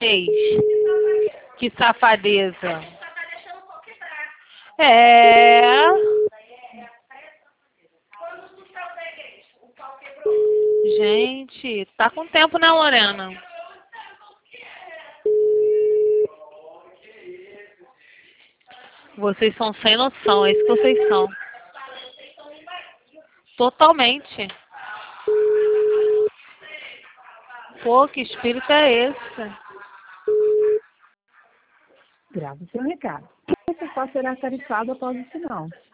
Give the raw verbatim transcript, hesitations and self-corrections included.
fez? Que safadeza. É. Gente, tá com tempo, né, Lorena? Vocês são sem noção, é isso que vocês são. Totalmente. Pô, que espírito é esse? Grave seu recado. Esse só será tarifado após o sinal.